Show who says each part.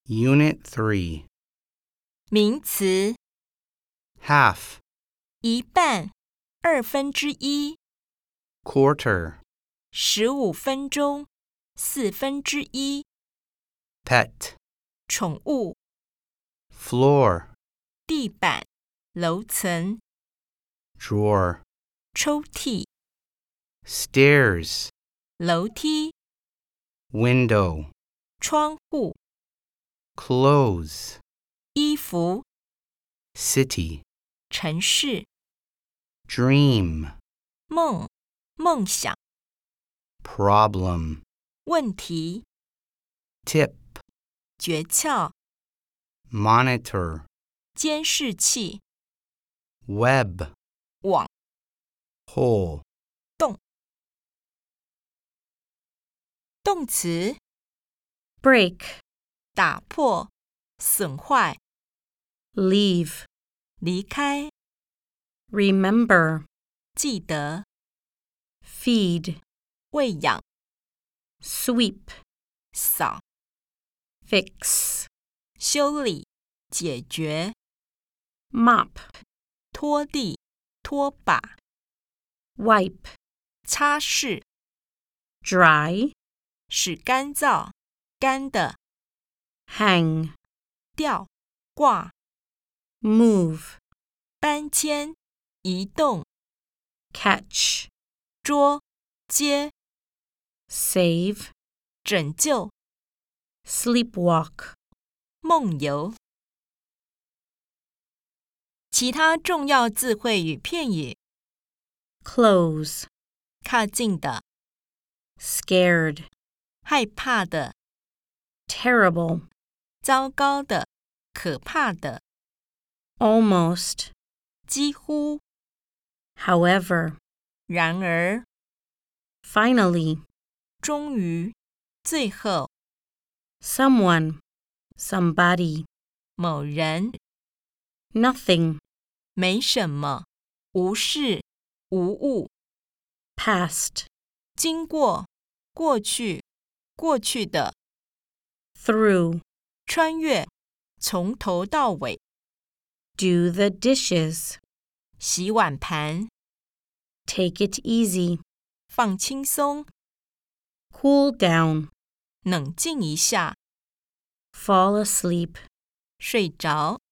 Speaker 1: Unit 3.
Speaker 2: 名词
Speaker 1: Half,
Speaker 2: 一半、1/2、
Speaker 1: quarter,
Speaker 2: 15分钟、1/4、
Speaker 1: pet,
Speaker 2: 宠物、
Speaker 1: floor,
Speaker 2: 地板、楼层、
Speaker 1: drawer,
Speaker 2: 抽屉、
Speaker 1: stairs,
Speaker 2: 楼梯、
Speaker 1: window,
Speaker 2: 窗户、
Speaker 1: clothes,
Speaker 2: 衣服、
Speaker 1: city,
Speaker 2: 城市、
Speaker 1: dream,
Speaker 2: 梦、梦想、
Speaker 1: problem,
Speaker 2: 问题、
Speaker 1: tip,
Speaker 2: 诀窍、
Speaker 1: monitor,
Speaker 2: 监视器、
Speaker 1: web,
Speaker 2: 网、
Speaker 1: hole,
Speaker 2: 动词
Speaker 3: break,
Speaker 2: 打破、损坏、
Speaker 3: leave,
Speaker 2: 离开、
Speaker 3: remember,
Speaker 2: 记得、
Speaker 3: feed,
Speaker 2: 喂养、
Speaker 3: sweep,
Speaker 2: 扫、
Speaker 3: fix,
Speaker 2: 修理、解决、
Speaker 3: mop,
Speaker 2: 拖地、拖把、
Speaker 3: wipe,
Speaker 2: 擦拭、
Speaker 3: dry,
Speaker 2: 使干燥、干的、
Speaker 3: hang,
Speaker 2: 吊、挂、
Speaker 3: move,
Speaker 2: 搬迁、移动、
Speaker 3: catch,
Speaker 2: 捉、接、
Speaker 3: save,
Speaker 2: 拯救、
Speaker 3: sleepwalk,
Speaker 2: 梦游。其他重要字汇与片语
Speaker 3: close,
Speaker 2: 靠近的、
Speaker 3: scared,
Speaker 2: 害怕的、
Speaker 3: terrible,
Speaker 2: 糟糕的、可怕的、
Speaker 3: almost,
Speaker 2: 几乎、
Speaker 3: however,
Speaker 2: 然而、
Speaker 3: finally,
Speaker 2: 终于、最后、
Speaker 3: someone, somebody,
Speaker 2: 某人、
Speaker 3: nothing,
Speaker 2: 没什么、无事、无物、
Speaker 3: past,
Speaker 2: 经过、过去、过去的、
Speaker 3: through,
Speaker 2: 穿越、从头到尾、
Speaker 3: do the dishes,
Speaker 2: 洗碗盘、
Speaker 3: take it easy,
Speaker 2: 放轻松、
Speaker 3: cool down,
Speaker 2: 冷静一下、
Speaker 3: fall asleep.
Speaker 2: 睡着。